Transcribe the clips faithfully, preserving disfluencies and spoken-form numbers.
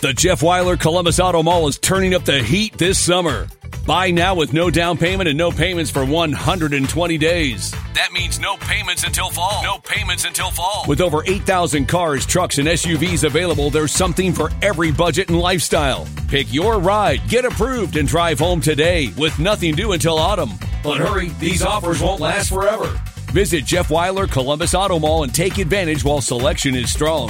The Jeff Weiler Columbus Auto Mall is turning up the heat this summer. Buy now with no down payment and no payments for one hundred twenty days. That means no payments until fall. No payments until fall. With over eight thousand cars, trucks, and S U Vs available, there's something for every budget and lifestyle. Pick your ride, get approved, and drive home today with nothing due until autumn. But hurry, these offers won't last forever. Visit Jeff Weiler Columbus Auto Mall and take advantage while selection is strong.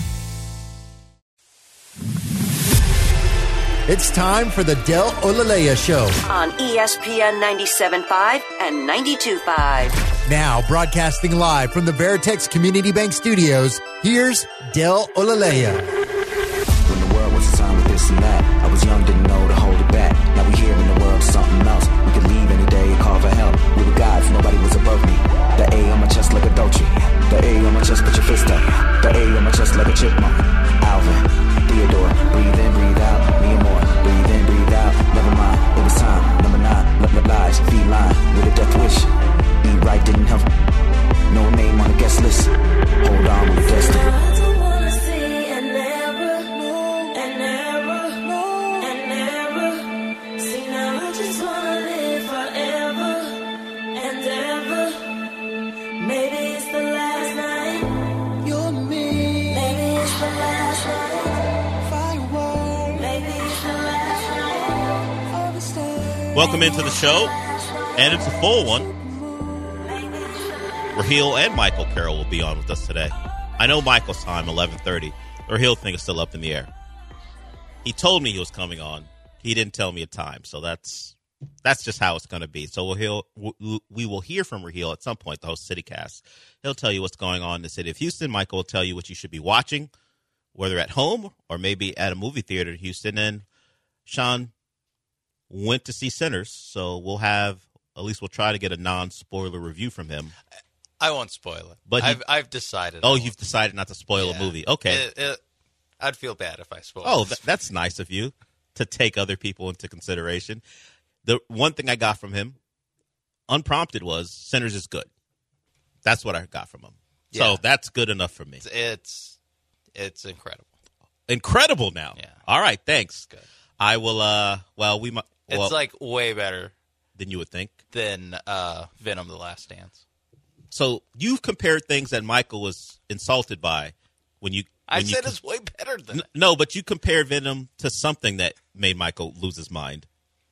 It's time for the Del Olaleya Show on E S P N ninety-seven point five and ninety-two point five. Now broadcasting live from the Veritex Community Bank Studios, here's Del Olaleya. When the world was a time of this and that, I was young, didn't know to hold it back. Now we here in the world, something else. We could leave any day and call for help. We were gods, nobody was above me. The A on my chest like a Dolce. The A on my chest, put your fist up. The A on my chest like a chipmunk. Alvin, Theodore, breathe in, breathe out. Me and more, breathe in, breathe out. Never mind, it was time. Number nine, let the lies, feline with a death wish. Eat right didn't help. No name on the guest list. Hold on with your destiny. Welcome into the show, and it's a full one. Raheel and Michael Carroll will be on with us today. I know Michael's time, eleven thirty. The Raheel thing is still up in the air. He told me he was coming on. He didn't tell me a time, so that's that's just how it's going to be. So we'll, we will hear from Raheel at some point, the host of CityCast. He'll tell you what's going on in the city of Houston. Michael will tell you what you should be watching, whether at home or maybe at a movie theater in Houston. And Sean went to see Sinners, so we'll have, at least we'll try to get a non-spoiler review from him. I won't spoil it. But I've, he, I've decided. Oh, you've decided not to spoil yeah. a movie. Okay. It, it, I'd feel bad if I spoiled Oh, th- that's nice of you to take other people into consideration. The one thing I got from him, unprompted, was Sinners is good. That's what I got from him. Yeah. So that's good enough for me. It's, it's it's incredible. Incredible now. Yeah. All right, thanks. Good. I will, uh, well, we might. Well, it's like way better than you would think. Than uh, Venom: The Last Dance. So you've compared things that Michael was insulted by when you. When I you said com- it's way better than. N- no, but you compared Venom to something that made Michael lose his mind.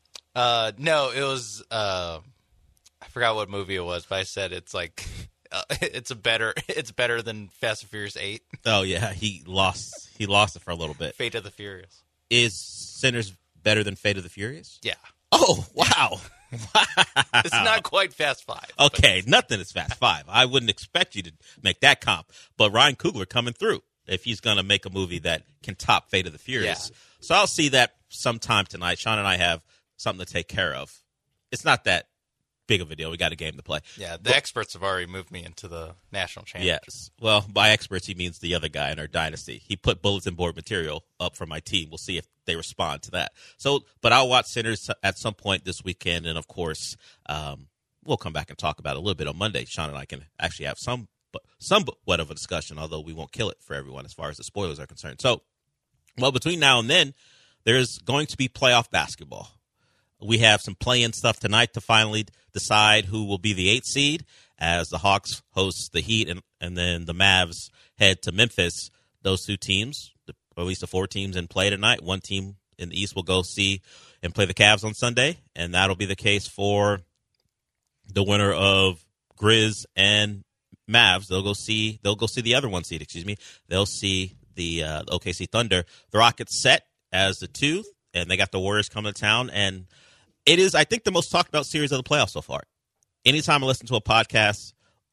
Uh, no, it was. Uh, I forgot what movie it was, but I said it's like uh, it's a better. It's better than Fast and Furious eight. Oh yeah, he lost. He lost it for a little bit. Fate of the Furious. Is Sinners better than Fate of the Furious? Yeah. Oh, wow. Wow. It's not quite Fast Five. Okay, nothing is Fast Five. I wouldn't expect you to make that comp. But Ryan Coogler coming through if he's going to make a movie that can top Fate of the Furious. Yeah. So I'll see that sometime tonight. Sean and I have something to take care of. It's not that big of a deal. We got a game to play. Yeah, the but, experts have already moved me into the national championship. Yes. Well, by experts, he means the other guy in our dynasty. He put bulletin board material up for my team. We'll see if they respond to that. So, but I'll watch Sinners at some point this weekend. And, of course, um, we'll come back and talk about it a little bit on Monday. Sean and I can actually have some somewhat of a discussion, although we won't kill it for everyone as far as the spoilers are concerned. So, well, between now and then, there's going to be playoff basketball. We have some play-in stuff tonight to finally decide who will be the eighth seed as the Hawks host the Heat and, and then the Mavs head to Memphis. Those two teams, or at least the four teams in play tonight. One team in the East will go see and play the Cavs on Sunday, and that'll be the case for the winner of Grizz and Mavs. They'll go see. They'll go see the other one seed. Excuse me. They'll see the uh, O K C Thunder. The Rockets set as the two, and they got the Warriors coming to town. And it is, I think, the most talked about series of the playoffs so far. Anytime I listen to a podcast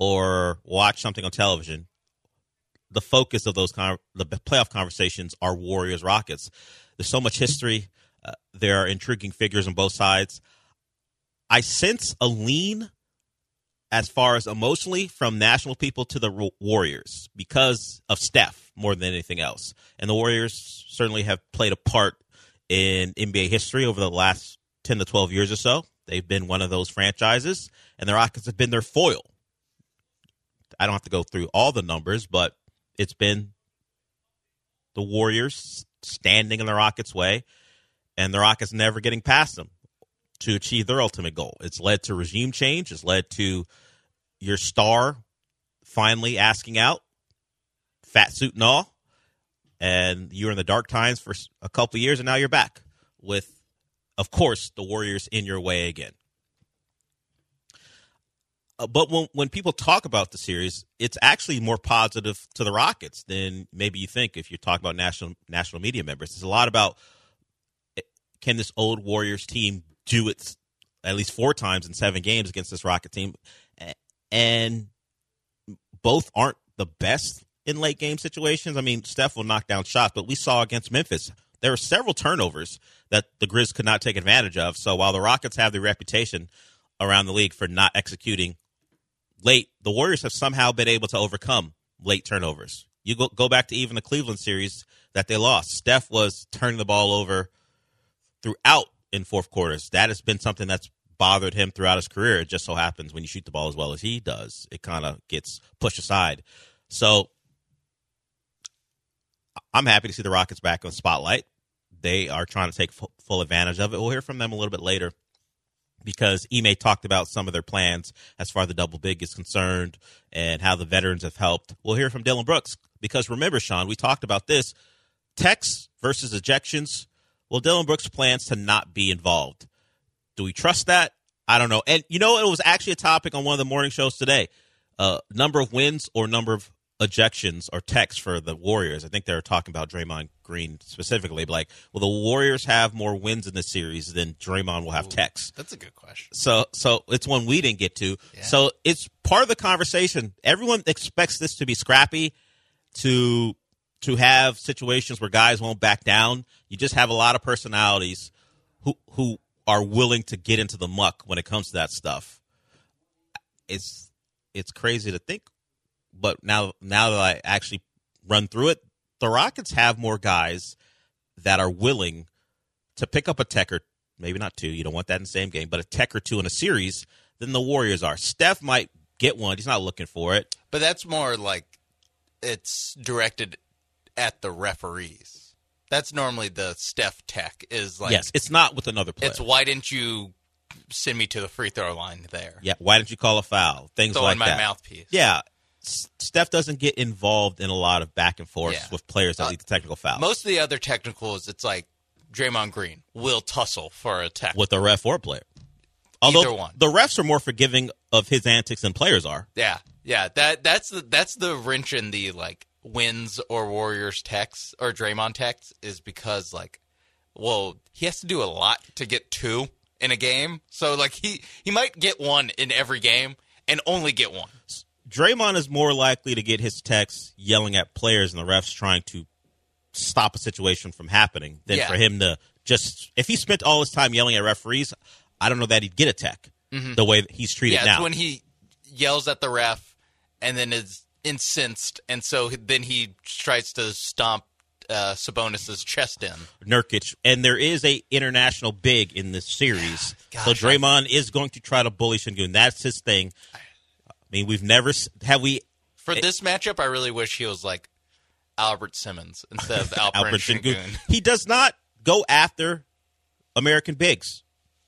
or watch something on television, the focus of those con- the playoff conversations are Warriors Rockets. There's so much history. Uh, there are intriguing figures on both sides. I sense a lean as far as emotionally from national people to the Warriors because of Steph more than anything else. And the Warriors certainly have played a part in N B A history over the last ten to twelve years or so. They've been one of those franchises, and the Rockets have been their foil. I don't have to go through all the numbers, but it's been the Warriors standing in the Rockets' way, and the Rockets never getting past them to achieve their ultimate goal. It's led to regime change. It's led to your star finally asking out, fat suit and all, and you were in the dark times for a couple of years, and now you're back with, of course, the Warriors in your way again. Uh, but when when people talk about the series, it's actually more positive to the Rockets than maybe you think if you're talking about national national media members. It's a lot about, can this old Warriors team do it at least four times in seven games against this Rocket team? And both aren't the best in late game situations. I mean, Steph will knock down shots, but we saw against Memphis, there were several turnovers that the Grizz could not take advantage of. So while the Rockets have the reputation around the league for not executing late, the Warriors have somehow been able to overcome late turnovers. You go, go back to even the Cleveland series that they lost. Steph was turning the ball over throughout in fourth quarters. That has been something that's bothered him throughout his career. It just so happens when you shoot the ball as well as he does, it kind of gets pushed aside. So I'm happy to see the Rockets back on the spotlight. They are trying to take f- full advantage of it. We'll hear from them a little bit later, because Ime talked about some of their plans as far as the double big is concerned and how the veterans have helped. We'll hear from Dillon Brooks, because remember, Sean, we talked about this. Techs versus ejections. Well, Dillon Brooks plans to not be involved. Do we trust that? I don't know. And, you know, it was actually a topic on one of the morning shows today. Uh, number of wins or number of ejections or techs for the Warriors. I think they were talking about Draymond Green specifically. But like, will the Warriors have more wins in this series than Draymond will have Ooh, techs? That's a good question. So so it's one we didn't get to. Yeah. So it's part of the conversation. Everyone expects this to be scrappy, to to have situations where guys won't back down. You just have a lot of personalities who who are willing to get into the muck when it comes to that stuff. It's it's crazy to think. But now, now that I actually run through it, the Rockets have more guys that are willing to pick up a tech or maybe not two. You don't want that in the same game, but a tech or two in a series than the Warriors are. Steph might get one. He's not looking for it. But that's more like it's directed at the referees. That's normally the Steph tech is like. Yes, it's not with another player. It's why didn't you send me to the free throw line there? Yeah, why didn't you call a foul? Things Throw like in my that. mouthpiece. Yeah. Steph doesn't get involved in a lot of back and forth Yeah. with players that Uh, lead to technical fouls. Most of the other technicals, it's like Draymond Green will tussle for a tech. With a ref or a player. Although Either one. the refs are more forgiving of his antics than players are. Yeah, yeah. That that's the that's the wrench in the like wins or Warriors techs or Draymond techs is because like, well, he has to do a lot to get two in a game. So like he he might get one in every game and only get one. Draymond is more likely to get his texts yelling at players and the refs trying to stop a situation from happening than Yeah. for him to just – if he spent all his time yelling at referees, I don't know that he'd get a tech Mm-hmm. the way that he's treated Yeah, now. it's when he yells at the ref and then is incensed, and so then he tries to stomp uh, Sabonis's chest in. Nurkic. And there is a international big in this series. Gosh, so Draymond is going to try to bully Şengün. That's his thing. I mean, we've never – have we – For this matchup, I really wish he was like Albert Simmons instead of Alperen Alperen Şengün. Şengün. He does not go after American bigs.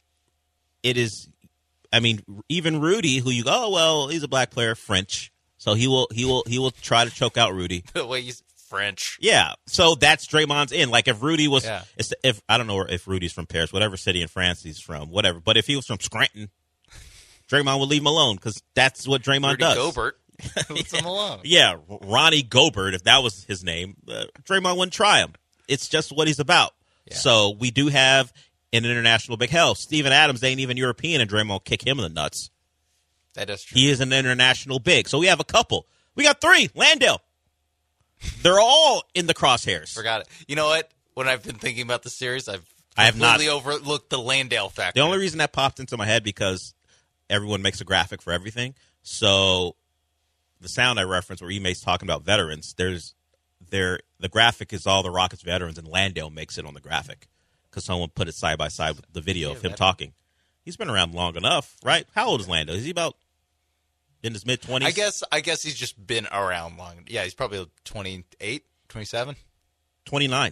It is, I mean, even Rudy, who you go, oh well, he's a black player, French, so he will he will he will try to choke out Rudy. The way he's French. Yeah, so that's Draymond's in. Like if Rudy was, Yeah. if I don't know if Rudy's from Paris, whatever city in France he's from, whatever. But if he was from Scranton, Draymond would leave him alone because that's what Draymond Rudy does. Gobert leaves him alone. Yeah, Ronnie Gobert, if that was his name, uh, Draymond wouldn't try him. It's just what he's about. Yeah. So we do have an international big hell. Steven Adams ain't even European, and Draymond will kick him in the nuts. That is true. He is an international big. So we have a couple. We got three. Landale. They're all in the crosshairs. Forgot it. You know what? When I've been thinking about the series, I've I have not- completely overlooked the Landale factor. The only reason that popped into my head because everyone makes a graphic for everything. So the sound I referenced where Ime's talking about veterans, there's there the graphic is all the Rockets veterans, and Landale makes it on the graphic because someone put it side by side with the video of him talking. He's been around long enough, right? How old is Landale? Is he about in his mid twenties? I guess I guess he's just been around long. Yeah, he's probably twenty-eight, twenty-seven. twenty-nine.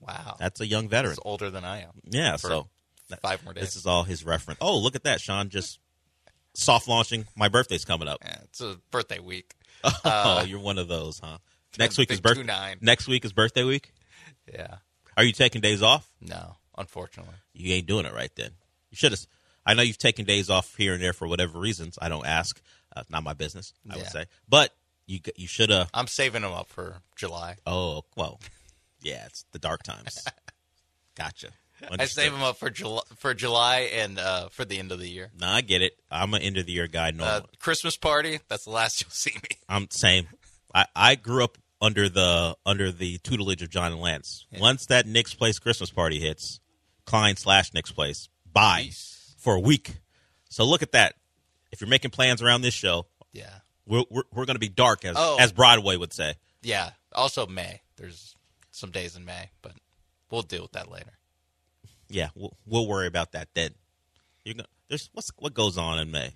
Wow. That's a young veteran. He's older than I am. Yeah, For so five more days. this is all his reference. Oh, look at that, Sean, just soft launching. My birthday's coming up. Yeah, it's a birthday week. Oh, Uh, you're one of those, huh? Next week is big birthday. two nine. Next week is birthday week. Yeah. Are you taking days off? No, unfortunately. You ain't doing it right then. You should have. I know you've taken days off here and there for whatever reasons. I don't ask. Uh, not my business, I would Yeah. say. But you you should have. I'm saving them up for July. Oh, well, yeah, it's the dark times. Gotcha. I save them up for July, for July and uh, for the end of the year. No, I get it. I'm an end of the year guy. No, Uh, Christmas party, that's the last you'll see me. I'm same. I, I grew up under the under the tutelage of John and Lance. Yeah. Once that Knicks Place Christmas party hits, Klein slash Knicks Place, bye for a week. So look at that. If you're making plans around this show, Yeah. we're we're, we're going to be dark, as Oh. as Broadway would say. Yeah. Also May. There's some days in May, but we'll deal with that later. Yeah, we'll, we'll worry about that then. You're gonna, there's what's what goes on in May?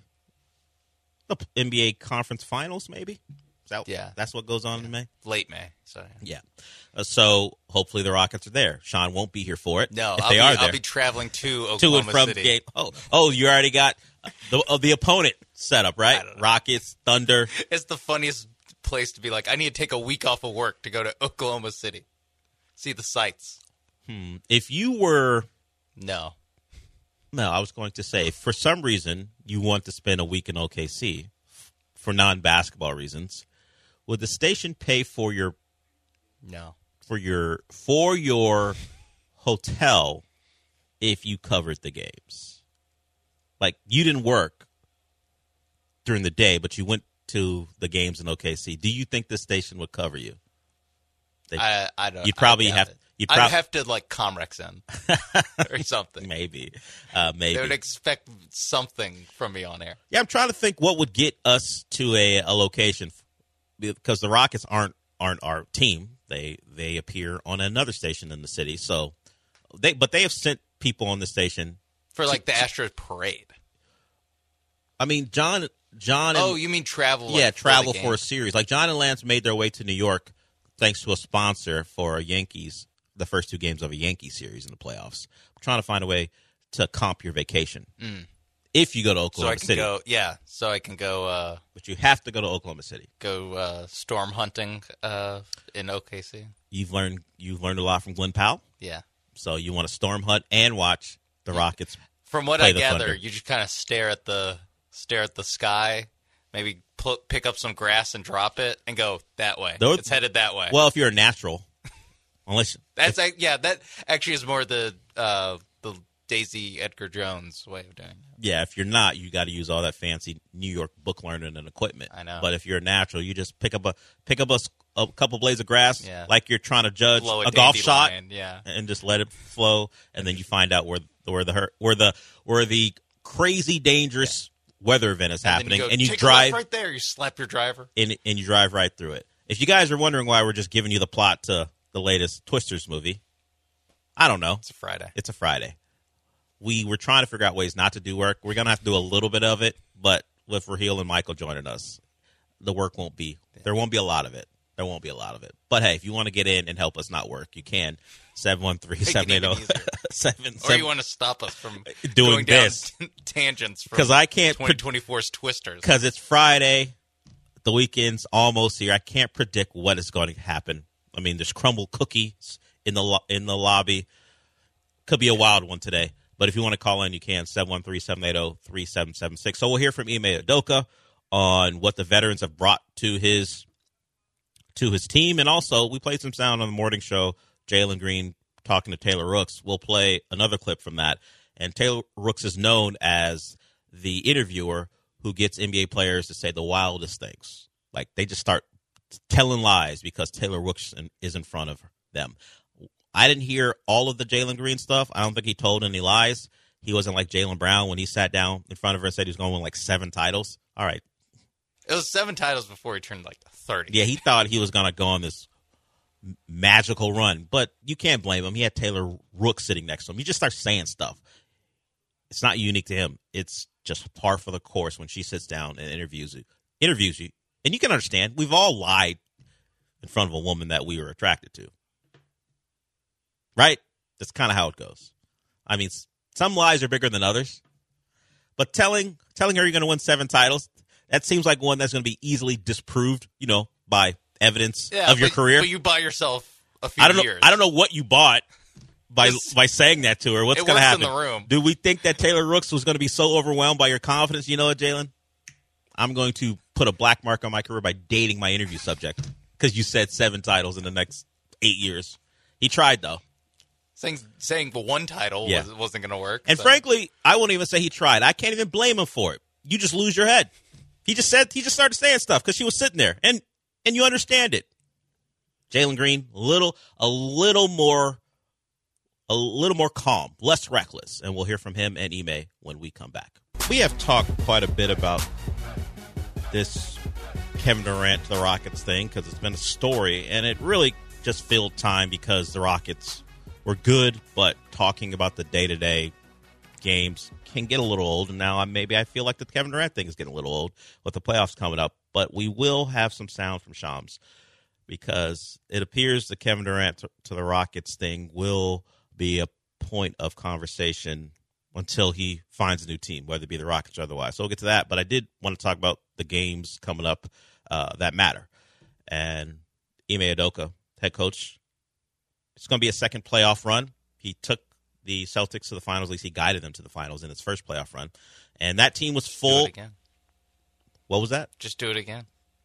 The N B A conference finals, maybe. Is that, Yeah. that's what goes on in May. Late May. So Yeah. Uh, so hopefully the Rockets are there. Sean won't be here for it. no, if I'll they be, are I'll there. be traveling to to Oklahoma and from City. game. Oh, oh, you already got the uh, the opponent set up, right? I don't know. Rockets, Thunder. It's the funniest place to be like, I need to take a week off of work to go to Oklahoma City. See the sights. If you were, No. no, I was going to say, if for some reason you want to spend a week in O K C for non-basketball reasons, would the station pay for your No. for your for your hotel if you covered the games? Like you didn't work during the day, but you went to the games in O K C. Do you think the station would cover you? They- I, I don't. You'd probably I doubt have- it. you'd I'd prob- have to like Comrex in or something. maybe, uh, maybe. They would expect something from me on air. Yeah, I'm trying to think what would get us to a, a location because the Rockets aren't aren't our team. They they appear on another station in the city. So they but they have sent people on the station. For like the Astros parade. I mean, John John and Oh, you mean travel? Like, yeah, travel for, the for a game. series. Like John and Lance made their way to New York thanks to a sponsor for a Yankees, the first two games of a Yankee series in the playoffs. I'm trying to find a way to comp your vacation. If you go to So Oklahoma I can City. go. Yeah, so I can go. Uh, But you have to go to Oklahoma City. go uh, storm hunting uh, in O K C. You've learned you've learned a lot from Glenn Powell. Yeah. So you want to storm hunt and watch the Rockets. From what Play I the gather, Thunder. you just kind of stare at the stare at the sky, maybe pu- pick up some grass and drop it, and go that way. Those- It's headed that way. Well, if you're a natural, unless That's like, yeah. That actually is more the uh, the Daisy Edgar Jones way of doing it. yeah, if you're not, you got to use all that fancy New York book learning and equipment. I know. But if you're a natural, you just pick up a pick up a, s- a couple blades of grass, Yeah. like you're trying to judge Blow a golf shot, dandelion, yeah. and just let it flow, and then you find out where where the hurt, where the where the crazy dangerous weather event is happening, and, and you, you go, "Take a drive left right there. You slap your driver. and, and you drive right through it. If you guys are wondering why we're just giving you the plot to the latest Twisters movie, I don't know. It's a Friday. It's a Friday. We were trying to figure out ways not to do work. We're going to have to do a little bit of it, but with Raheel and Michael joining us, the work won't be, there won't be a lot of it. There won't be a lot of it. But hey, if you want to get in and help us not work, you can. seven one three, seven eight zero, seven Or you want to stop us from Doing going down this. t- tangents from 'Cause I can't twenty twenty-four's Twisters. Because it's Friday, the weekend's almost here. I can't predict what is going to happen. I mean, there's crumble cookies in the lo- in the lobby. Could be a wild one today. But if you want to call in, you can, seven one three, seven eight zero, three seven seven six. So we'll hear from Ime Udoka on what the veterans have brought to his to his team. And also, we played some sound on the morning show, Jalen Green talking to Taylor Rooks. We'll play another clip from that. And Taylor Rooks is known as the interviewer who gets N B A players to say the wildest things. Like, they just start telling lies because Taylor Rooks is in front of them. I didn't hear all of the Jalen Green stuff. I don't think he told any lies. He wasn't like Jaylen Brown when he sat down in front of her and said he was going to win like seven titles. All right. It was seven titles before he turned like thirty. Yeah, he thought he was going to go on this magical run, but you can't blame him. He had Taylor Rooks sitting next to him. You just start saying stuff. It's not unique to him. It's just par for the course when she sits down and interviews you. Interviews you. And you can understand, we've all lied in front of a woman that we were attracted to. right? That's kind of how it goes. I mean, some lies are bigger than others. But telling telling her you're going to win seven titles, that seems like one that's going to be easily disproved, you know, by evidence yeah, of your but, career. But you buy yourself a few I don't know. years. I don't know what you bought by It's- by saying that to her. What's it going to works happen? in the room. Do we think that Taylor Rooks was going to be so overwhelmed by your confidence? You know what, Jalen? I'm going to put a black mark on my career by dating my interview subject because you said seven titles in the next eight years. He tried, though. Saying saying the one title Yeah. was, wasn't going to work. And so. frankly, I won't even say he tried. I can't even blame him for it. You just lose your head. He just said he just started saying stuff because she was sitting there, and and you understand it. Jalen Green, a little a little more a little more calm, less reckless, and we'll hear from him and Ime when we come back. We have talked quite a bit about this Kevin Durant to the Rockets thing because it's been a story, and it really just filled time because the Rockets were good, but talking about the day-to-day games can get a little old, and now I, maybe I feel like the Kevin Durant thing is getting a little old with the playoffs coming up, but we will have some sound from Shams because it appears the Kevin Durant to, to the Rockets thing will be a point of conversation until he finds a new team, whether it be the Rockets or otherwise. So we'll get to that, but I did want to talk about the games coming up uh, that matter. And Ime Udoka, head coach, it's going to be a second playoff run. He took the Celtics to the finals. At least he guided them to the finals in its first playoff run. And that team was full. Do it again. What was that? Just do it again.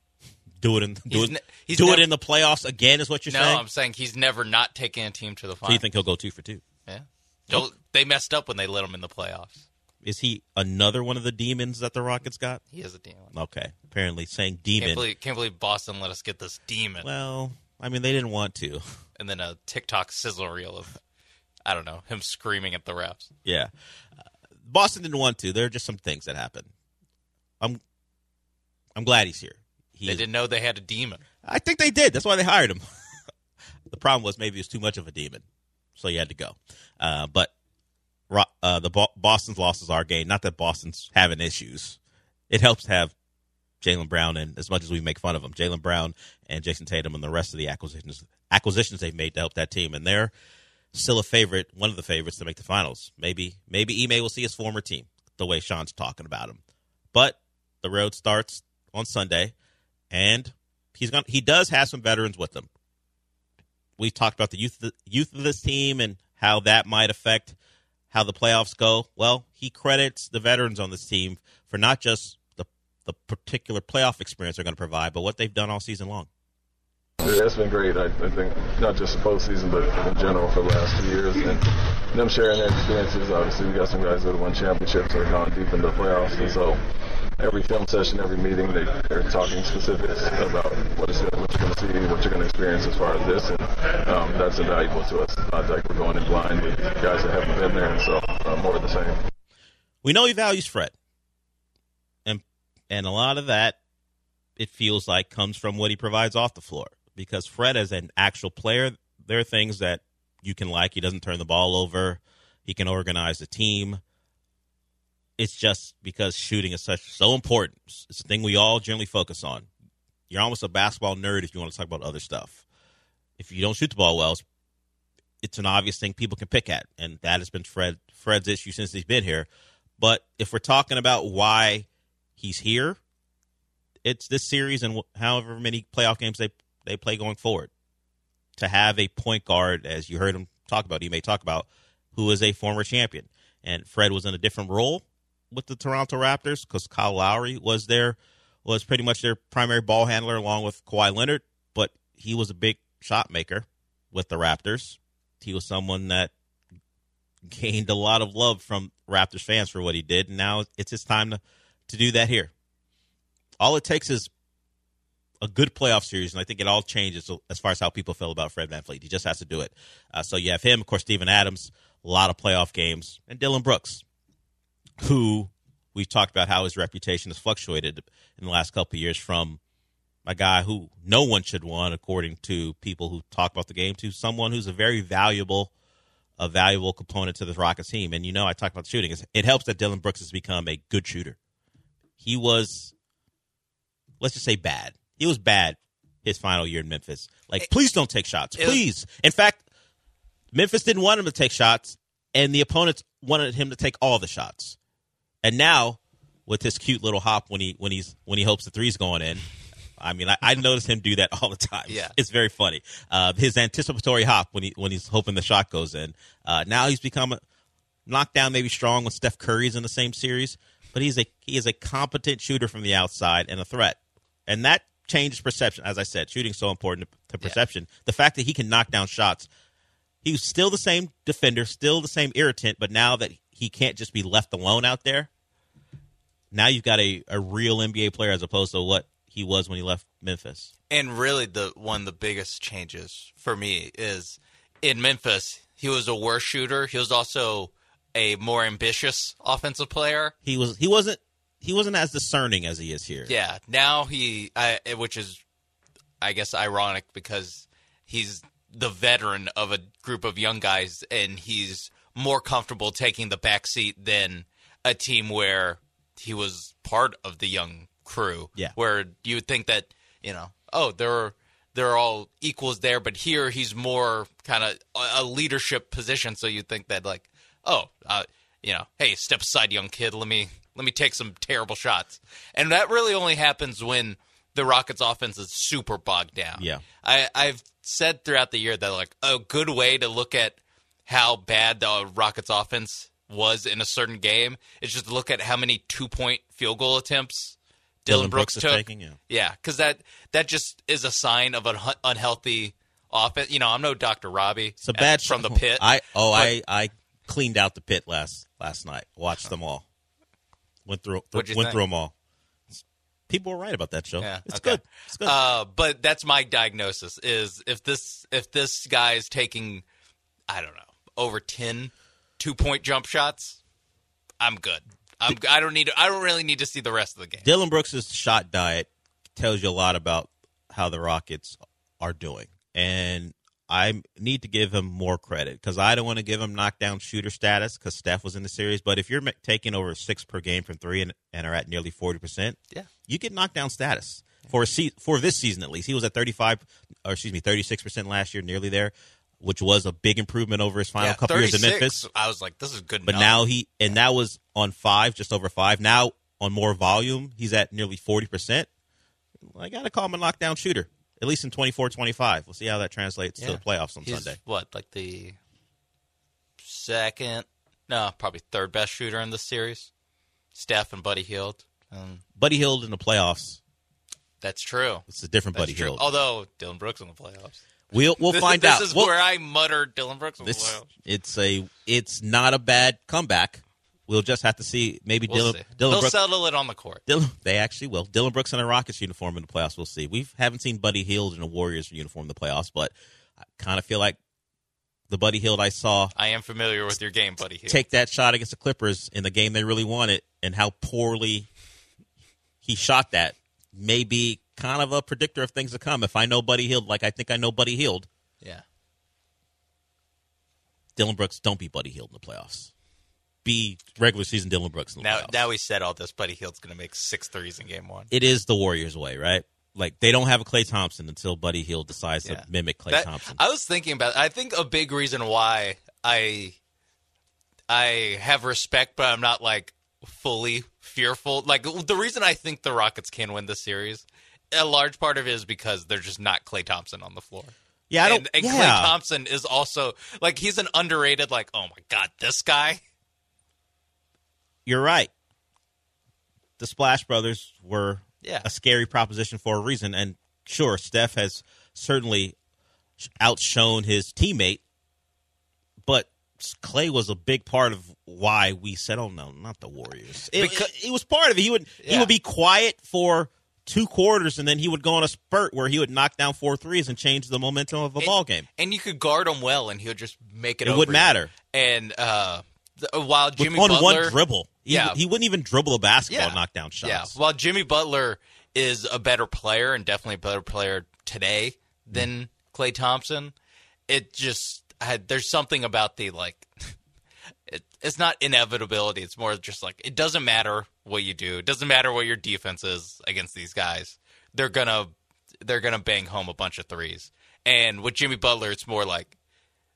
Do it in do, He's it, ne- he's do never- it in the playoffs again is what you're No, saying? I'm saying he's never not taken a team to the So final. you think he'll go two for two? Yeah. They'll- They messed up when they let him in the playoffs. Is he another one of the demons that the Rockets got? He is a demon. Okay. Apparently saying Can't demon. believe, can't believe Boston let us get this demon. Well, I mean, they didn't want to. And then a TikTok sizzle reel of, I don't know, him screaming at the refs. Yeah. Uh, Boston didn't want to. There are just some things that happened. I'm I'm glad he's here. He They is- didn't know they had a demon. I think they did. That's why they hired him. The problem was maybe he was too much of a demon, so he had to go. Uh, but Ro- uh, the Bo- Boston's losses are gained. Not that Boston's having issues. It helps to have Jaylen Brown, and as much as we make fun of him, Jaylen Brown and Jason Tatum and the rest of the acquisitions acquisitions they've made to help that team, and they're still a favorite, one of the favorites to make the finals. Maybe maybe Ime will see his former team the way Sean's talking about him. But the road starts on Sunday, and he's going he does have some veterans with him. We talked about the youth the youth of this team and how that might affect how the playoffs go. Well, he credits the veterans on this team for not just the the particular playoff experience they're going to provide, but what they've done all season long. Yeah, it's been great. I, I think not just the postseason, but in general for the last two years. And them sharing their experiences. Obviously, we got some guys that have won championships or gone deep into the playoffs. And so every film session, every meeting, they, they're talking specifics about what, is, what you're going to see, what you're going to experience as far as this. And um, that's invaluable to us. It's not like we're going in blind with guys that haven't been there. And so uh, more of the same. We know he values Fred. And and a lot of that, it feels like, comes from what he provides off the floor. Because Fred, as an actual player, there are things that you can like. He doesn't turn the ball over. He can organize the team. It's just because shooting is such so important. It's a thing we all generally focus on. You're almost a basketball nerd if you want to talk about other stuff. If you don't shoot the ball well, it's, it's an obvious thing people can pick at, and that has been Fred Fred's issue since he's been here. But if we're talking about why he's here, it's this series and however many playoff games they they play going forward. To have a point guard, as you heard him talk about, he may talk about, who is a former champion. And Fred was in a different role with the Toronto Raptors because Kyle Lowry was there, was pretty much their primary ball handler along with Kawhi Leonard, but he was a big shot maker with the Raptors. He was someone that gained a lot of love from Raptors fans for what he did, and now it's his time to, to do that here. All it takes is a good playoff series, and I think it all changes as far as how people feel about Fred VanVleet. He just has to do it. Uh, so you have him, of course, Steven Adams, a lot of playoff games, and Dillon Brooks, who we've talked about how his reputation has fluctuated in the last couple of years from a guy who no one should want, according to people who talk about the game, to someone who's a very valuable, a valuable component to the Rockets team. And you know, I talk about shooting. It helps that Dillon Brooks has become a good shooter. He was, let's just say, bad. He was bad his final year in Memphis. Like, please don't take shots. Please. In fact, Memphis didn't want him to take shots, and the opponents wanted him to take all the shots. And now, with his cute little hop when he when he's when he hopes the three's going in, I mean, I, I notice him do that all the time. Yeah. It's very funny. Uh, his anticipatory hop when he when he's hoping the shot goes in. Uh, now he's become a knockdown, maybe strong when Steph Curry's in the same series, but he's a he is a competent shooter from the outside and a threat, and that changes perception. As I said, shooting's so important to, to perception. Yeah. The fact that he can knock down shots, he's still the same defender, still the same irritant, but now that he can't just be left alone out there, now you've got a, a real N B A player as opposed to what he was when he left Memphis. And really, the one of the biggest changes for me is in Memphis, he was a worse shooter. He was also a more ambitious offensive player. He was he wasn't he wasn't as discerning as he is here. Yeah, now he, I, which is, I guess, ironic because he's the veteran of a group of young guys, and he's more comfortable taking the backseat than a team where he was part of the young crew. Yeah, where you would think that, you know, oh, they're they're all equals there, but here he's more kind of a leadership position. So you'd think that, like, oh, uh, you know, hey, step aside, young kid. Let me let me take some terrible shots. And that really only happens when the Rockets' offense is super bogged down. Yeah, I, I've said throughout the year that, like, a good way to look at how bad the Rockets' offense was in a certain game is just to look at how many two-point field goal attempts Dillon, Dillon Brooks, Brooks took. is taking, yeah, yeah, because that that just is a sign of an un- unhealthy offense. You know, I'm no Doctor Robbie. It's a bad from shot. the pit. I oh but, I I cleaned out the pit last last night. Watched them all. Went through What'd you went think? through them all. People were right about that show. Yeah, it's okay. good. It's good. Uh, but that's my diagnosis: is if this if this guy is taking, I don't know, over ten two-point jump shots, I'm good. I'm, I don't need. I don't really need to see the rest of the game. Dillon Brooks' shot diet tells you a lot about how the Rockets are doing, and I need to give him more credit because I don't want to give him knockdown shooter status because Steph was in the series. But if you're ma- taking over six per game from three and, and are at nearly forty percent, yeah, you get knockdown status for a se- for this season at least. He was at thirty-five, or excuse me, thirty-six percent last year, nearly there, which was a big improvement over his final yeah, couple years in Memphis. I was like, this is good. But enough. now he and that was on five, just over five. Now on more volume, he's at nearly forty percent. I got to call him a knockdown shooter, at least in twenty-four twenty-five. We'll see how that translates yeah. to the playoffs on He's, Sunday. What, like the second, no, probably third best shooter in this series? Steph and Buddy Hield. Um, Buddy Hield in the playoffs. That's true. It's a different That's Buddy true. Hield. Although Dillon Brooks in the playoffs. We'll we'll this, find this out. This is we'll, where I muttered Dillon Brooks in this, the playoffs. It's a it's not a bad comeback. We'll just have to see. Maybe We'll Dillon see. Dillon They'll Brooks. settle it on the court. Dillon, they actually will. Dillon Brooks in a Rockets uniform in the playoffs. We'll see. We haven't seen Buddy Hield in a Warriors uniform in the playoffs, but I kind of feel like the Buddy Hield I saw I am familiar with your game, Buddy Hield. take that shot against the Clippers in the game they really wanted, and how poorly he shot that may be kind of a predictor of things to come. If I know Buddy Hield like I think I know Buddy Hield, yeah. Dillon Brooks, don't be Buddy Hield in the playoffs. Be regular season Dillon Brooks in the Now, playoffs. now we said all this, Buddy Hield's going to make six threes in game one. It is the Warriors' way, right? Like, they don't have a Klay Thompson until Buddy Hield decides Yeah. to mimic Klay That- Thompson. I was thinking about. I think a big reason why I I have respect, but I'm not like fully fearful. Like the reason I think the Rockets can win this series, a large part of it is because they're just not Klay Thompson on the floor. yeah, I don't. And, and yeah. Klay Thompson is also like he's an underrated. Like, oh my god, this guy. You're right. The Splash Brothers were Yeah. a scary proposition for a reason. And sure, Steph has certainly outshone his teammate, but Klay was a big part of why we said, "Oh no, not the Warriors." It, Because- it, it was part of it. He would he Yeah. would be quiet for two quarters, and then he would go on a spurt where he would knock down four threes and change the momentum of a And- ball game. And you could guard him well, and he would just make it. It over wouldn't you. matter. And uh, th- while With- Jimmy on Butler, one dribble, he, Yeah. he wouldn't even dribble a basketball Yeah. and knock down shots. Yeah, while Jimmy Butler is a better player and definitely a better player today than Klay Thompson, it just had, there's something about the like. It, it's not inevitability. It's more just like it doesn't matter what you do. It doesn't matter what your defense is against these guys. They're gonna they're gonna bang home a bunch of threes. And with Jimmy Butler, it's more like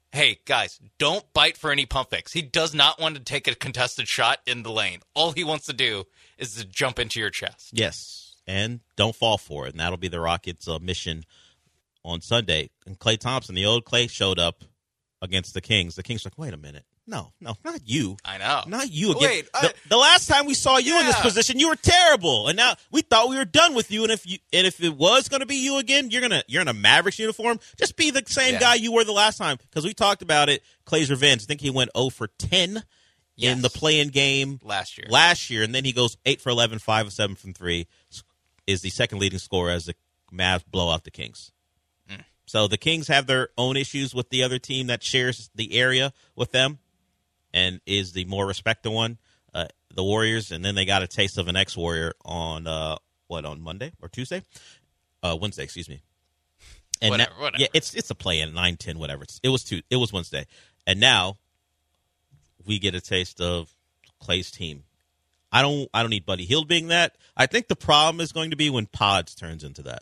hey, guys, don't bite for any pump fakes. He does not want to take a contested shot in the lane. All he wants to do is to jump into your chest. Yes, and don't fall for it. And that'll be the Rockets' uh, mission on Sunday. And Klay Thompson, the old Klay, showed up against the Kings. The Kings were like, wait a minute. No, no, not you. I know. Not you again. Wait, I, the, the last time we saw you yeah. in this position, you were terrible. And now we thought we were done with you. And if you and if it was going to be you again, you're gonna you're in a Mavericks uniform. Just be the same yeah. guy you were the last time. Because we talked about it. Klay's revenge. I think he went zero for ten yes. in the play-in game last year. Last year, and then he goes eight for eleven, five of seven from three. Is the second leading scorer as the Mavs blow out the Kings. Mm. So the Kings have their own issues with the other team that shares the area with them. And is the more respected one, uh, the Warriors, and then they got a taste of an ex-Warrior on uh, what on Monday or Tuesday, uh, Wednesday, excuse me. And whatever, now, whatever. Yeah, it's it's a play-in nine ten whatever. It's, it was two. It was Wednesday, and now we get a taste of Klay's team. I don't I don't need Buddy Hield being that. I think the problem is going to be when Pods turns into that.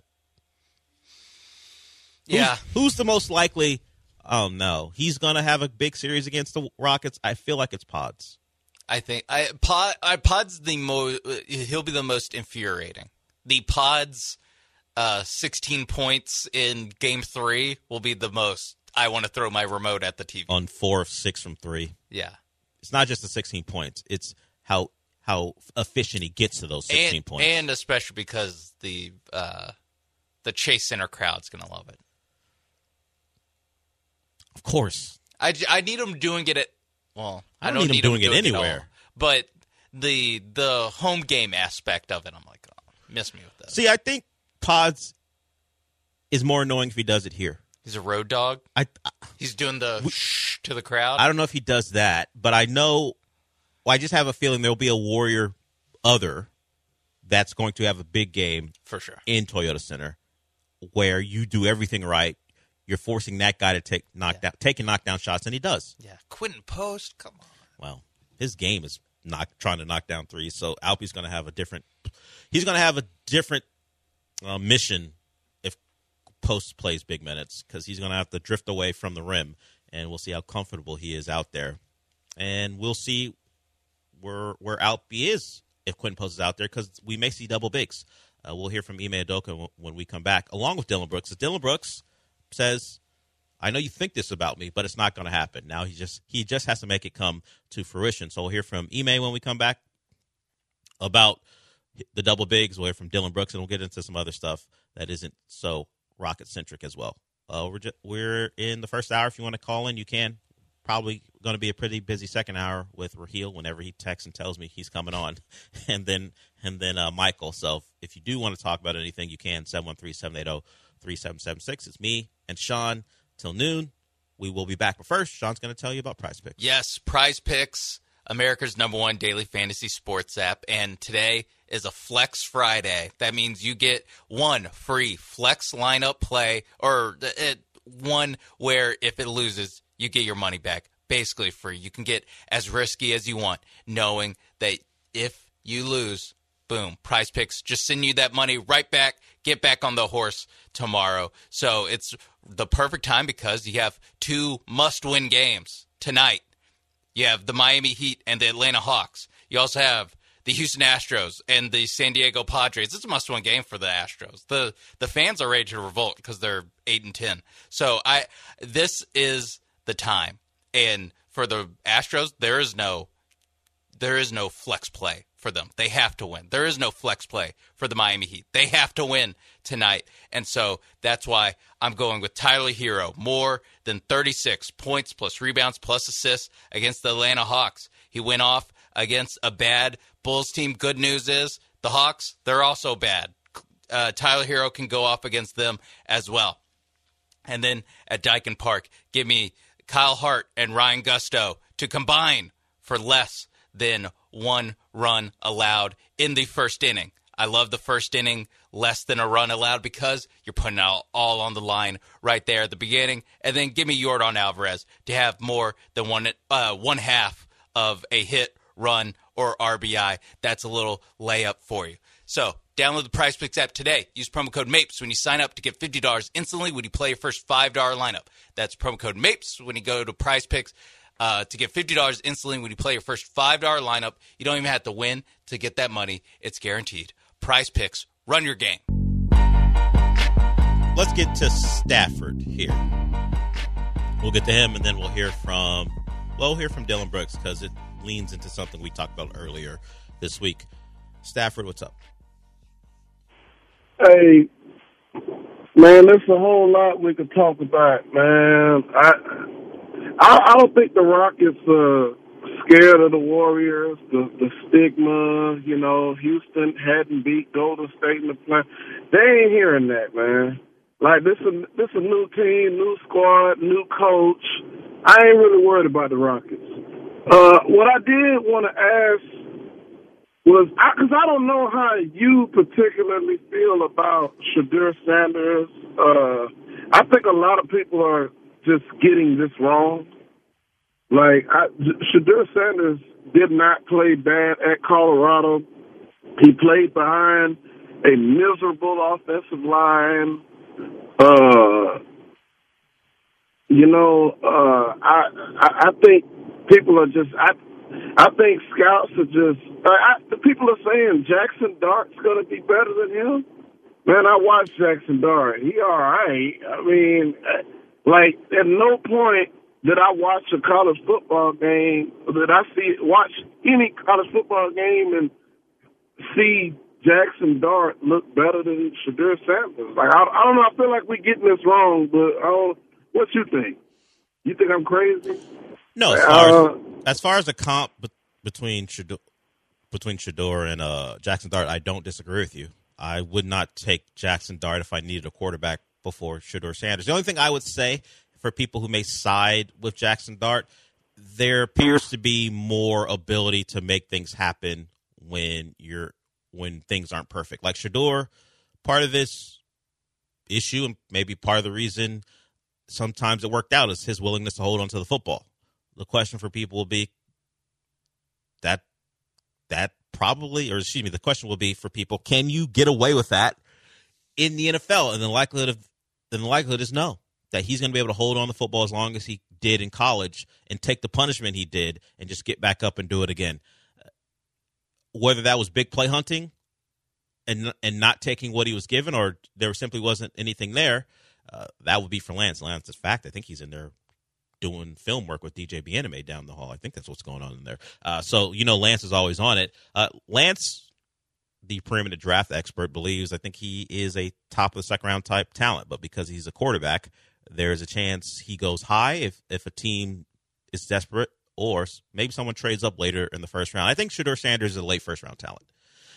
Yeah, who's, who's the most likely? Oh, no. He's going to have a big series against the Rockets. I feel like it's Pods. I think I, Pod, I Pod's the most. He'll be the most infuriating. The Pods, uh, sixteen points in Game Three will be the most. I want to throw my remote at the T V on four of six from three. Yeah, it's not just the sixteen points. It's how how efficient he gets to those sixteen and, points, and especially because the uh, the Chase Center crowd's going to love it. Of course. I, I need him doing it at, well, I don't, I don't need, need him doing, him doing it anywhere. It all, but the the home game aspect of it, I'm like, oh, miss me with that. See, I think Pods is more annoying if he does it here. He's a road dog. I, I He's doing the we, shh to the crowd. I don't know if he does that, but I know, well, I just have a feeling there'll be a Warrior other that's going to have a big game for sure in Toyota Center where you do everything right. You're forcing that guy to take knockdown, yeah. taking knockdown shots, and he does. Yeah, Quentin Post, come on. Well, his game is not trying to knock down threes, so Alpe's going to have a different. He's going to have a different uh, mission if Post plays big minutes because he's going to have to drift away from the rim, and we'll see how comfortable he is out there, and we'll see where where Alpe is if Quentin Post is out there because we may see double bigs. Uh, we'll hear from Ime Udoka when we come back, along with Dillon Brooks. Dillon Brooks says, I know you think this about me, but it's not going to happen. Now he just he just has to make it come to fruition. So we'll hear from Ime when we come back about the double bigs. We'll hear from Dillon Brooks, and we'll get into some other stuff that isn't so Rocket-centric as well. Uh, we're, just, we're in the first hour. If you want to call in, you can. Probably going to be a pretty busy second hour with Raheel whenever he texts and tells me he's coming on, and then and then uh, Michael. So if you do want to talk about anything, you can, seven one three, seven eight zero, three seven seven six. It's me and Sean till noon. We will be back. But first, Sean's going to tell you about Prize Picks. Yes, Prize Picks, America's number one daily fantasy sports app. And today is a Flex Friday. That means you get one free Flex lineup play, or uh, one where if it loses, you get your money back. Basically free. You can get as risky as you want, knowing that if you lose, boom, Prize Picks just send you that money right back. Get back on the horse tomorrow. So it's the perfect time because you have two must-win games tonight. You have the Miami Heat and the Atlanta Hawks. You also have the Houston Astros and the San Diego Padres. It's a must-win game for the Astros. The the fans are ready to revolt because they're eight and ten. So I this is the time. And for the Astros, there is no there is no flex play for them. They have to win. There is no flex play for the Miami Heat. They have to win tonight. And so that's why I'm going with Tyler Hero. More than thirty-six points plus rebounds plus assists against the Atlanta Hawks. He went off against a bad Bulls team. Good news is the Hawks, they're also bad. Uh, Tyler Hero can go off against them as well. And then at Daikin Park, give me Kyle Hart and Ryan Gusto to combine for less than one run allowed in the first inning. I love the first inning, less than a run allowed, because you're putting it all, all on the line right there at the beginning. And then give me Yordan Alvarez to have more than one uh, one half of a hit, run, or R B I. That's a little layup for you. So Download the Prize Picks app today. Use promo code MAPES when you sign up to get fifty dollars instantly when you play your first five dollar lineup. That's promo code MAPES when you go to Prize Picks uh, to get fifty dollars instantly when you play your first five dollar lineup. You don't even have to win to get that money. It's guaranteed. Prize Picks. Run your game. Let's get to Stafford here. We'll get to him, and then we'll hear from, well, we'll hear from Dylan Brooks because it leans into something we talked about earlier this week. Stafford, what's up? Hey, man, there's a whole lot we could talk about, man. I I, I don't think the Rockets are scared of the Warriors, the, the stigma, you know, Houston hadn't beat Golden State in the play. They ain't hearing that, man. Like, this is this a new team, new squad, new coach. I ain't really worried about the Rockets. Uh, what I did want to ask was, because I, I don't know how you particularly feel about Shedeur Sanders. Uh, I think a lot of people are just getting this wrong. Like, I, Shedeur Sanders did not play bad at Colorado. He played behind a miserable offensive line. Uh, you know, uh, I, I I think people are just, I I think scouts are just, I, I, people are saying Jackson Dart's going to be better than him. Man, I watched Jackson Dart. He all right. I mean, like, at no point did I watch a college football game, did I see watch any college football game and see Jackson Dart look better than Shedeur Sanders. Like, I, I don't know. I feel like we're getting this wrong, but I don't, what you think? You think I'm crazy? No, as far uh, as, as far as the comp be- between Shedeur, between Shedeur and uh, Jackson Dart, I don't disagree with you. I would not take Jackson Dart if I needed a quarterback before Shedeur Sanders. The only thing I would say for people who may side with Jackson Dart, there appears to be more ability to make things happen when you're when things aren't perfect. Like Shedeur, part of this issue and maybe part of the reason sometimes it worked out is his willingness to hold on to the football. The question for people will be that that probably, or excuse me, the question will be for people, can you get away with that in the N F L? And the likelihood of then the likelihood is no, that he's going to be able to hold on to the football as long as he did in college and take the punishment he did and just get back up and do it again. Whether that was big play hunting and and not taking what he was given, or there simply wasn't anything there, uh, that would be for Lance. Lance is fact. I think he's in there doing film work with D J Bieniemy down the hall. I think that's what's going on in there. Uh, so, you know, Lance is always on it. Uh, Lance, the preeminent draft expert, believes, I think he is a top of the second round type talent, but because he's a quarterback, there's a chance he goes high if, if a team is desperate, or maybe someone trades up later in the first round. I think Shedeur Sanders is a late first round talent.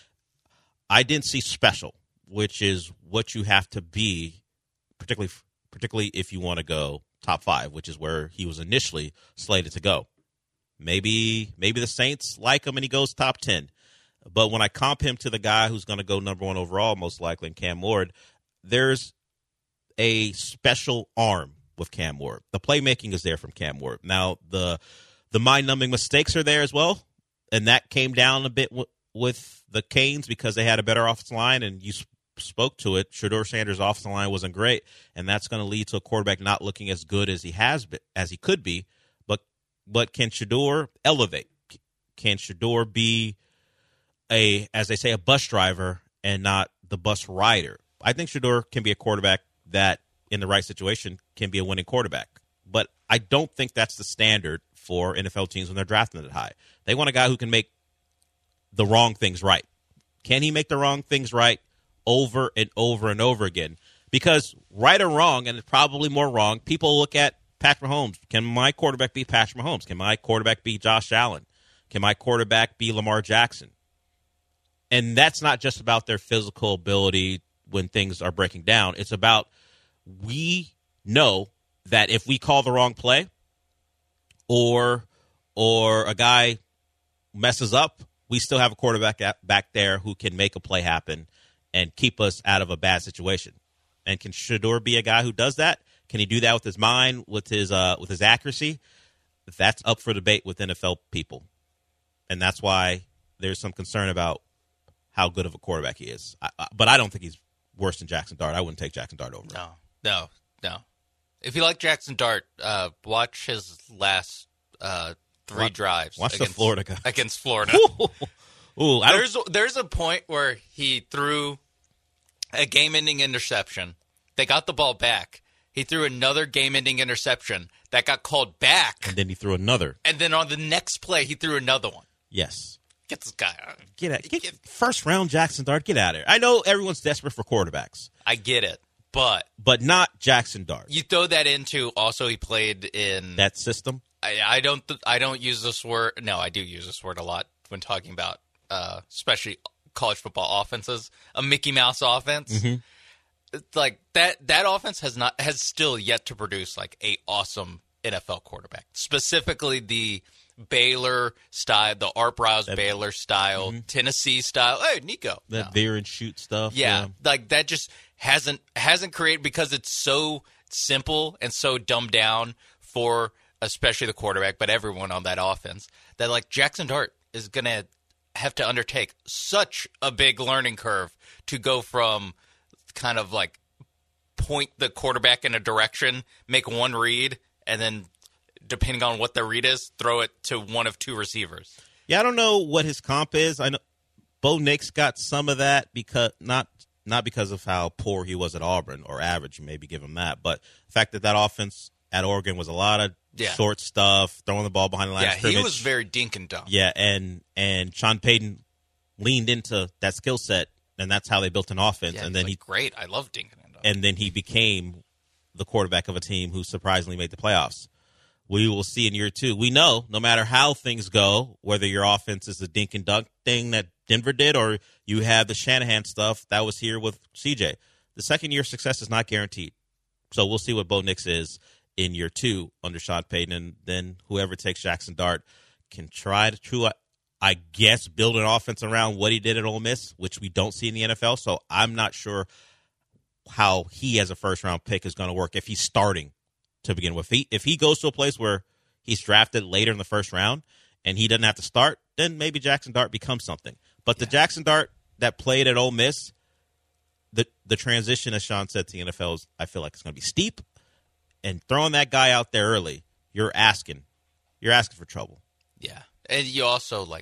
I didn't see special, which is what you have to be, particularly particularly if you want to go top five, which is where he was initially slated to go. Maybe maybe the Saints like him and he goes top ten. But when I comp him to the guy who's going to go number one overall, most likely in Cam Ward, there's a special arm with Cam Ward. The playmaking is there from Cam Ward. Now, the the mind-numbing mistakes are there as well, and that came down a bit w- with the Canes because they had a better offensive line, and you sp- spoke to it. Shedeur Sanders' offensive line wasn't great, and that's going to lead to a quarterback not looking as good as he has been, as he could be. But but can Shedeur elevate? Can Shedeur be a, as they say, a bus driver and not the bus rider? I think Shedeur can be a quarterback that, in the right situation, can be a winning quarterback. But I don't think that's the standard for N F L teams when they're drafting it high. They want a guy who can make the wrong things right. Can he make the wrong things right over and over and over again? Because right or wrong, and it's probably more wrong, people look at Patrick Mahomes. Can my quarterback be Patrick Mahomes? Can my quarterback be Josh Allen? Can my quarterback be Lamar Jackson? And that's not just about their physical ability when things are breaking down. It's about, we know that if we call the wrong play or or a guy messes up, we still have a quarterback back there who can make a play happen and keep us out of a bad situation. And can Shedeur be a guy who does that? Can he do that with his mind, with his uh, with his accuracy? That's up for debate with N F L people. And that's why there's some concern about how good of a quarterback he is. I, I, but I don't think he's worse than Jackson Dart. I wouldn't take Jackson Dart over. No, no, no. If you like Jackson Dart, uh, watch his last uh, three watch, drives. Watch against, the Florida guy. Against Florida. Ooh, I there's, there's a point where he threw a game-ending interception. They got the ball back. He threw another game-ending interception that got called back. And then he threw another. And then on the next play, he threw another one. Yes. Get this guy out. Get out. Get, get, first round Jackson Dart. Get out of here. I know everyone's desperate for quarterbacks. I get it. But but not Jackson Dart. You throw that into also he played in that system. I, I don't I don't use this word. No, I do use this word a lot when talking about uh, especially college football offenses. A Mickey Mouse offense. Mm-hmm. It's like that that offense has not has still yet to produce like a awesome N F L quarterback. Specifically the Baylor style, the Art Browse that, Baylor style, mm-hmm. Tennessee style. Hey, Nico. That no. veer and shoot stuff. Yeah, yeah, like that just hasn't hasn't created because it's so simple and so dumbed down for especially the quarterback, but everyone on that offense, that like Jackson Dart is going to have to undertake such a big learning curve to go from kind of like point the quarterback in a direction, make one read, and then depending on what the read is, throw it to one of two receivers. Yeah, I don't know what his comp is. I know Bo Nix got some of that because not not because of how poor he was at Auburn or average. You maybe give him that, but the fact that that offense at Oregon was a lot of yeah. short stuff, throwing the ball behind the line yeah, of scrimmage. Yeah, he was very dink and dunk. Yeah, and and Sean Payton leaned into that skill set, and that's how they built an offense. Yeah, and then like, he great. I love dink and dunk. And then he became the quarterback of a team who surprisingly made the playoffs. We will see in year two. We know no matter how things go, whether your offense is the dink and dunk thing that Denver did or you have the Shanahan stuff that was here with C J, the second year success is not guaranteed. So we'll see what Bo Nix is in year two under Sean Payton, and then whoever takes Jackson Dart can try to, true, I guess, build an offense around what he did at Ole Miss, which we don't see in the N F L. So I'm not sure how he as a first-round pick is going to work if he's starting to begin with. If he, if he goes to a place where he's drafted later in the first round and he doesn't have to start, then maybe Jackson Dart becomes something. But the yeah. Jackson Dart that played at Ole Miss, the the transition, as Sean said, to the N F L, is, I feel like it's going to be steep. And throwing that guy out there early, you're asking, you're asking for trouble. Yeah, and you also like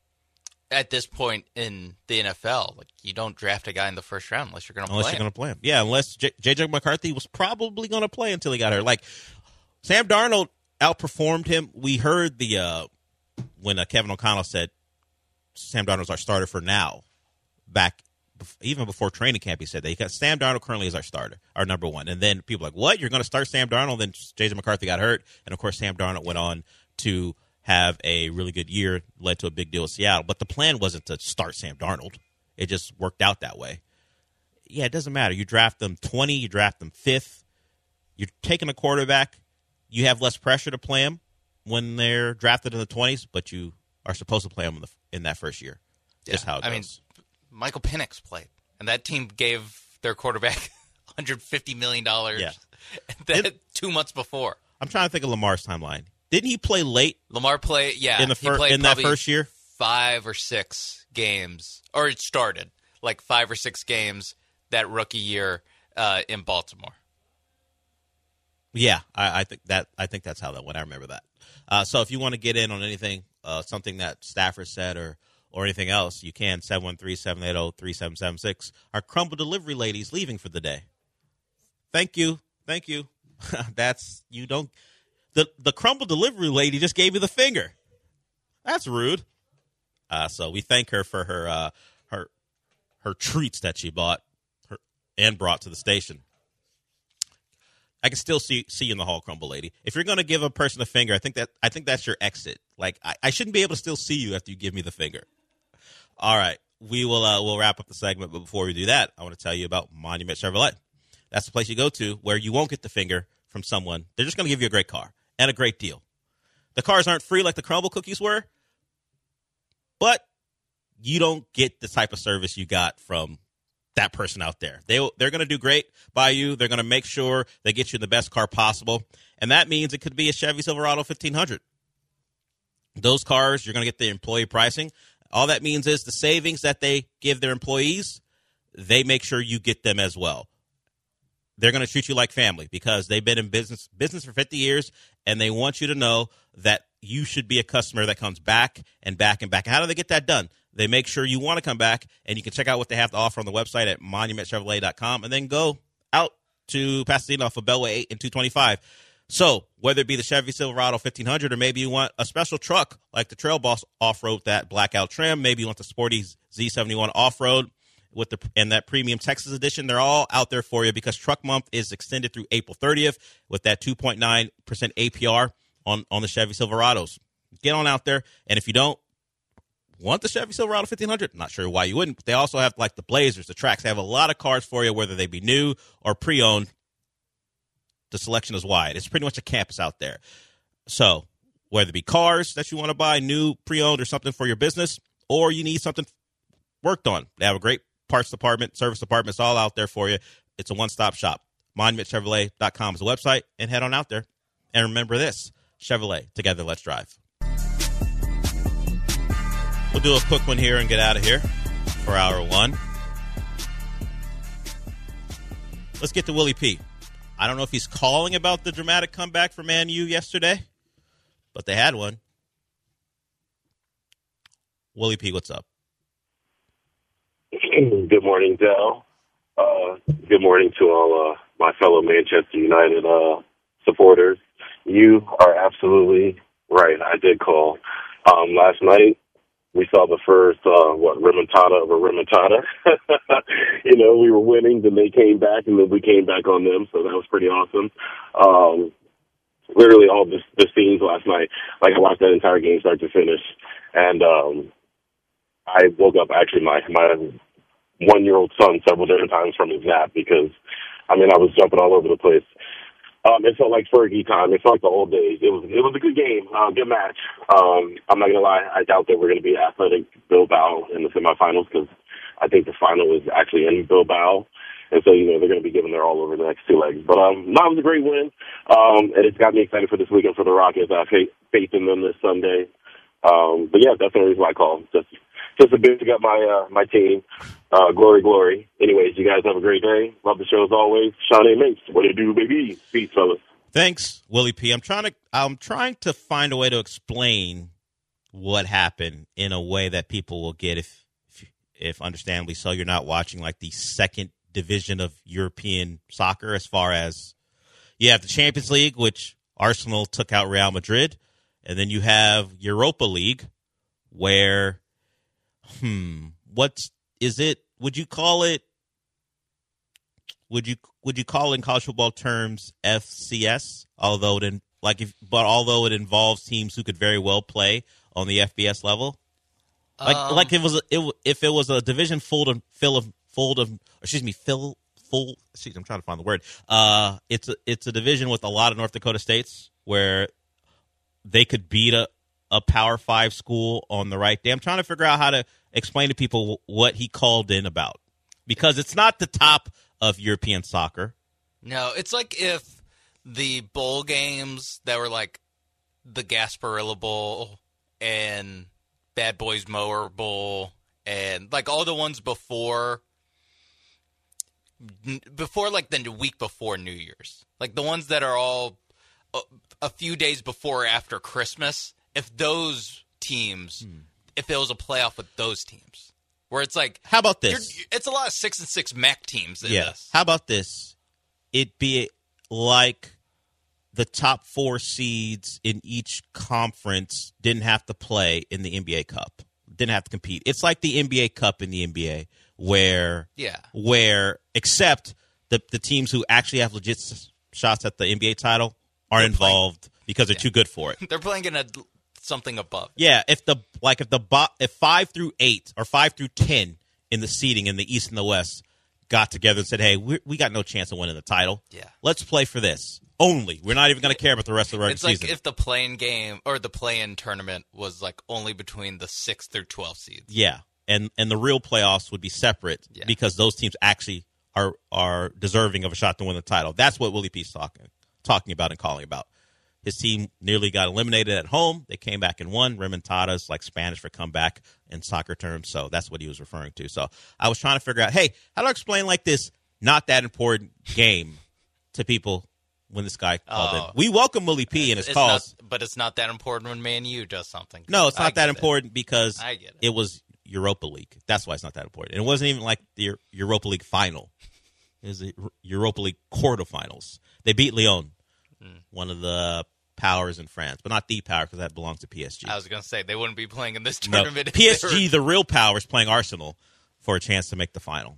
at this point in the N F L, like you don't draft a guy in the first round unless you're going to play unless you're going to play him. Yeah, unless J J McCarthy was probably going to play until he got hurt. Like Sam Darnold outperformed him. We heard the uh, when uh, Kevin O'Connell said Sam Darnold's our starter for now. Back even before training camp, he said that he got Sam Darnold currently is our starter, our number one. And then people were like, what? You're going to start Sam Darnold? Then J J McCarthy got hurt, and of course Sam Darnold went on to have a really good year, led to a big deal with Seattle. But the plan wasn't to start Sam Darnold. It just worked out that way. Yeah, it doesn't matter. You draft them twenty, you draft them fifth. You're taking a quarterback. You have less pressure to play them when they're drafted in the twenties, but you are supposed to play them in, the, in that first year. Yeah, Just how it I goes. mean, Michael Penix played, and that team gave their quarterback one hundred fifty million dollars Yeah. that, it, two months before. I'm trying to think of Lamar's timeline. Didn't he play late? Lamar played, yeah. In, the fir- he played in that first year? Five or six games, or it started like five or six games that rookie year uh, in Baltimore. Yeah, I, I think that I think that's how that went. I remember that. Uh, so if you want to get in on anything, uh, something that Stafford said or or anything else, you can, seven one three, seven eight zero, three seven seven six. Our Crumble delivery lady's leaving for the day. Thank you. Thank you. That's, you don't, the, the Crumble delivery lady just gave you the finger. That's rude. Uh, so we thank her for her, uh, her, her treats that she bought her, and brought to the station. I can still see see you in the hall, Crumble Lady. If you're going to give a person a finger, I think that I think that's your exit. Like I, I shouldn't be able to still see you after you give me the finger. All right, we will uh, we'll wrap up the segment, but before we do that, I want to tell you about Monument Chevrolet. That's the place you go to where you won't get the finger from someone. They're just going to give you a great car and a great deal. The cars aren't free like the Crumble cookies were, but you don't get the type of service you got from that person out there. They, they're going to do great by you. They're going to make sure they get you the best car possible, and that means it could be a Chevy Silverado fifteen hundred. Those cars, you're going to get the employee pricing. All that means is the savings that they give their employees, they make sure you get them as well. They're going to treat you like family because they've been in business business for fifty years, and they want you to know that you should be a customer that comes back and back and back. How do they get that done? They make sure you want to come back, and you can check out what they have to offer on the website at monument chevrolet dot com, and then go out to Pasadena off of Beltway eight and two twenty-five. So whether it be the Chevy Silverado fifteen hundred or maybe you want a special truck like the Trail Boss Off-Road, that blackout trim, maybe you want the sporty Z seventy-one Off-Road with the and that premium Texas edition, they're all out there for you because Truck Month is extended through April thirtieth with that two point nine percent A P R on, on the Chevy Silverados. Get on out there, and if you don't want the Chevy Silverado fifteen hundred, not sure why you wouldn't, but they also have like the Blazers, the Tracks. They have a lot of cars for you, whether they be new or pre-owned. The selection is wide. It's pretty much a campus out there. So whether it be cars that you want to buy, new, pre-owned, or something for your business, or you need something worked on, they have a great parts department, service department. It's all out there for you. It's a one-stop shop. monument chevrolet dot com is the website, and head on out there. And remember this, Chevrolet, together let's drive. We'll do a quick one here and get out of here for hour one. Let's get to Willie P. I don't know if he's calling about the dramatic comeback for Man U yesterday, but they had one. Willie P, what's up? Good morning, Del. Uh, good morning to all uh, my fellow Manchester United uh, supporters. You are absolutely right. I did call. Um, last night, we saw the first, uh, what, remontada of a remontada. You know, we were winning, then they came back, and then we came back on them, so that was pretty awesome. Um, literally all the, the scenes last night, like I watched that entire game start to finish, and um, I woke up, actually, my, my one-year-old son several different times from his nap because, I mean, I was jumping all over the place. Um, it felt like Fergie time. It felt like the old days. It was it was a good game, uh, good match. Um, I'm not gonna lie. I doubt that we're gonna be Athletic Bilbao in the semifinals because I think the final is actually in Bilbao, and so you know they're gonna be giving their all over the next two legs. But um, no, it was a great win, um, and it's got me excited for this weekend for the Rockets. I have faith, faith in them this Sunday. Um, but yeah, that's the reason why I called. Just just a bit to get my uh, my team. Uh, glory, glory. Anyways, you guys have a great day. Love the show as always. Sean A. Mates. What do you do, baby? Peace, fellas. Thanks, Willie P. I'm trying to I'm trying to find a way to explain what happened in a way that people will get if if, if understandably so you're not watching like the second division of European soccer as far as you have the Champions League, which Arsenal took out Real Madrid, and then you have Europa League where hmm what's Is it? Would you call it? Would you would you call it in college football terms F C S? Although it in, like if, but although it involves teams who could very well play on the F B S level, like um, like it was a, it, if it was a division full of full of full of excuse me full full. Excuse, I'm trying to find the word. Uh, it's a, it's a division with a lot of North Dakota states where they could beat a. a Power Five school on the right day. I'm trying to figure out how to explain to people what he called in about because it's not the top of European soccer. No, it's like if the bowl games that were like the Gasparilla Bowl and Bad Boys Mower Bowl and like all the ones before before like the week before New Year's. Like the ones that are all a, a few days before or after Christmas. If those teams, hmm. if there was a playoff with those teams, where it's like, how about this? It's a lot of six and six M A C teams in yeah. this. How about this? It be like the top four seeds in each conference didn't have to play in the N B A Cup, didn't have to compete. It's like the N B A Cup in the N B A, where yeah, where except the the teams who actually have legit shots at the N B A title are they're involved playing. Because they're yeah. too good for it. They're playing in a something above. Yeah, if the like if the if five through eight or five through ten in the seeding in the East and the West got together and said, "Hey, we we got no chance of winning the title. Yeah, let's play for this only. We're not even going to care about the rest of the regular season." It's like season. If the play-in game or the play-in tournament was like only between the six through twelve seeds. Yeah, and and the real playoffs would be separate yeah. because those teams actually are are deserving of a shot to win the title. That's what Willie P's talking talking about and calling about. His team nearly got eliminated at home. They came back and won. Remontada is like Spanish for comeback in soccer terms, so that's what he was referring to. So I was trying to figure out, hey, how do I explain like this not that important game to people when this guy called Oh. in? We welcome Willie P in his It's calls. not, but it's not that important when Man U does something. No, it's I not that get it. important because I get it. it was Europa League. That's why it's not that important. And it wasn't even like the Europa League final. It was the Europa League quarterfinals. They beat Lyon, Hmm. one of the powers in France, but not the power because that belongs to P S G. I was going to say, they wouldn't be playing in this No, tournament. if P S they G, were- the real power, is playing Arsenal for a chance to make the final.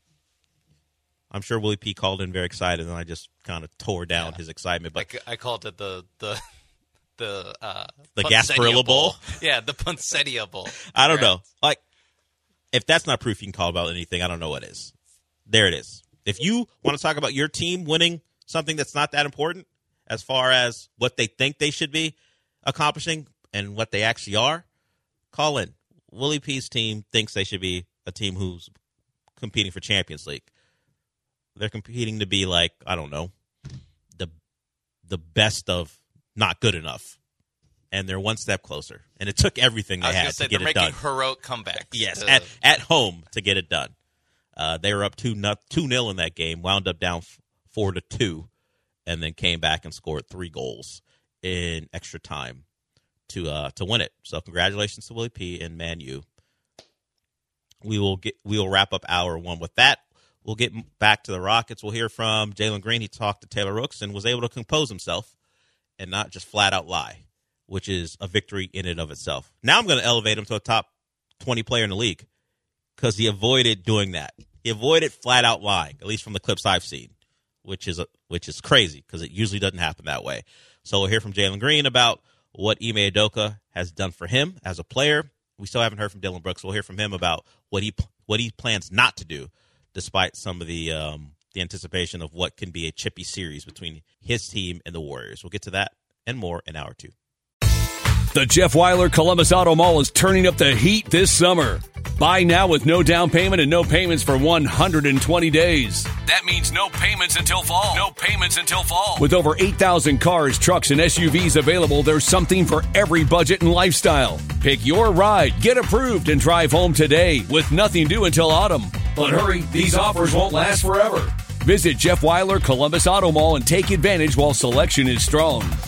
I'm sure Willie P called in very excited, and I just kind of tore down his excitement. But I, I called it the the the uh, The Poinsettia Gasparilla Bowl? Yeah, the Poinsettia Bowl. I don't Right. know. Like, if that's not proof you can call about anything, I don't know what is. There it is. If you want to talk about your team winning something that's not that important as far as what they think they should be accomplishing and what they actually are, call in. Willie P's team thinks they should be a team who's competing for Champions League. They're competing to be like, I don't know, the the best of not good enough. And they're one step closer. And it took everything they I was had going to say, to get they're it making done. heroic comebacks. Yes, to- at, at home to get it done. Uh, they were up two nil in that game, wound up down four to two, and then came back and scored three goals in extra time to uh, to win it. So congratulations to Willie P and Man U. We will get we will wrap up hour one with that. We'll get back to the Rockets. We'll hear from Jalen Green. He talked to Taylor Rooks and was able to compose himself and not just flat out lie, which is a victory in and of itself. Now I'm going to elevate him to a top twenty player in the league because he avoided doing that. He avoided flat out lying, at least from the clips I've seen, which is a, which is crazy because it usually doesn't happen that way. So we'll hear from Jalen Green about what Ime Udoka has done for him as a player. We still haven't heard from Dylan Brooks. We'll hear from him about what he what he plans not to do, despite some of the um, the anticipation of what can be a chippy series between his team and the Warriors. We'll get to that and more in hour two. The Jeff Weiler Columbus Auto Mall is turning up the heat this summer. Buy now with no down payment and no payments for one hundred twenty days. That means no payments until fall. No payments until fall. With over eight thousand cars, trucks, and S U Vs available, there's something for every budget and lifestyle. Pick your ride, get approved, and drive home today with nothing due until autumn. But hurry, these offers won't last forever. Visit Jeff Weiler Columbus Auto Mall and take advantage while selection is strong.